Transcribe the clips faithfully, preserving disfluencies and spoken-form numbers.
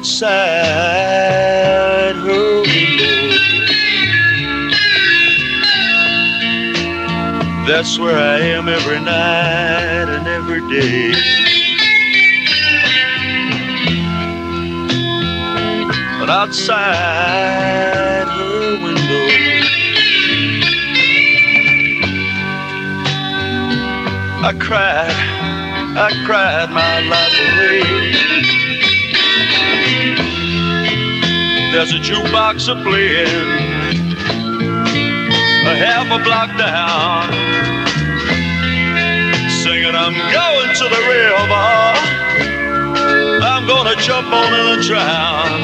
outside her window. That's where I am every night and every day. But outside her window, I cried, I cried my life away. There's a jukebox a playing, a half a block down, singing I'm going to the river, I'm gonna jump on it and drown.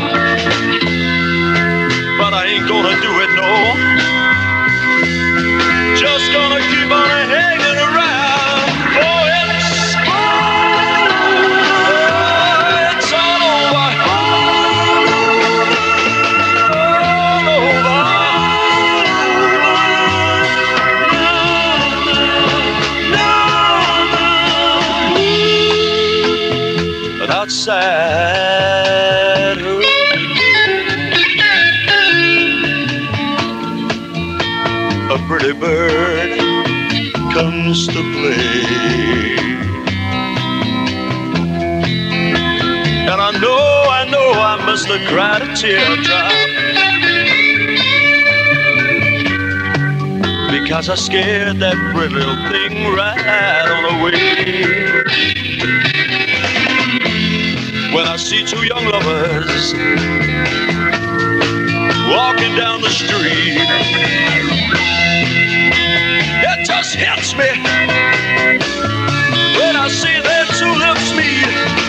But I ain't gonna do it, no. Just gonna keep on hanging around. Oh, it's, oh, it's all over. All over. But outside her, a pretty bird comes to play. And I know, I know I must have cried a teardrop, because I scared that pretty little thing right on away. When I see two young lovers walking down the street, it just hits me when I see their two lips meet.